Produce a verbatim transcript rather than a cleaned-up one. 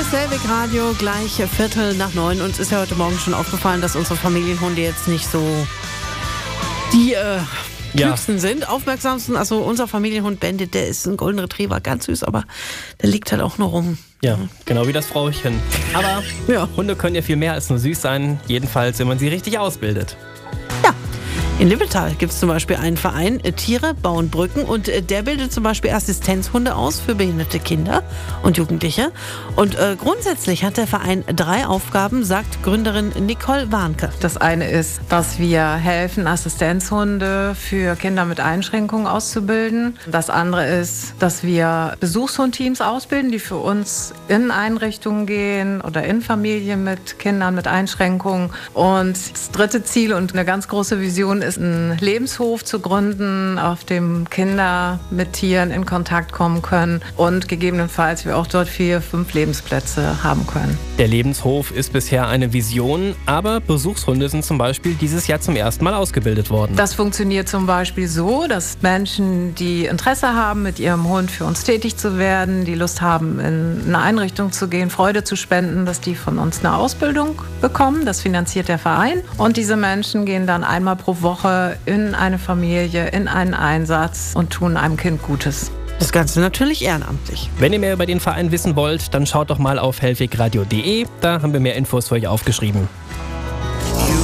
ist Hellweg Radio, gleich Viertel nach neun. Uns ist ja heute Morgen schon aufgefallen, dass unsere Familienhunde jetzt nicht so die äh, klügsten ja. sind, aufmerksamsten. Also unser Familienhund Bandit, der ist ein Golden Retriever, ganz süß, aber der liegt halt auch nur rum. Ja, genau wie das Frauchen. Aber ja. Hunde können ja viel mehr als nur süß sein, jedenfalls, wenn man sie richtig ausbildet. Ja. In Lippeltal gibt es zum Beispiel einen Verein, Tiere bauen Brücken, und der bildet zum Beispiel Assistenzhunde aus für behinderte Kinder und Jugendliche. Und äh, grundsätzlich hat der Verein drei Aufgaben, sagt Gründerin Nicole Warnke. Das eine ist, dass wir helfen, Assistenzhunde für Kinder mit Einschränkungen auszubilden. Das andere ist, dass wir Besuchshundteams ausbilden, die für uns in Einrichtungen gehen oder in Familien mit Kindern mit Einschränkungen. Und das dritte Ziel und eine ganz große Vision ist, ist einen Lebenshof zu gründen, auf dem Kinder mit Tieren in Kontakt kommen können und gegebenenfalls wir auch dort vier, fünf Lebensplätze haben können. Der Lebenshof ist bisher eine Vision, aber Besuchshunde sind zum Beispiel dieses Jahr zum ersten Mal ausgebildet worden. Das funktioniert zum Beispiel so, dass Menschen, die Interesse haben, mit ihrem Hund für uns tätig zu werden, die Lust haben, in eine Einrichtung zu gehen, Freude zu spenden, dass die von uns eine Ausbildung bekommen. Das finanziert der Verein. Und diese Menschen gehen dann einmal pro Woche in eine Familie, in einen Einsatz und tun einem Kind Gutes. Das Ganze natürlich ehrenamtlich. Wenn ihr mehr über den Verein wissen wollt, dann schaut doch mal auf hellwegradio punkt de. Da haben wir mehr Infos für euch aufgeschrieben.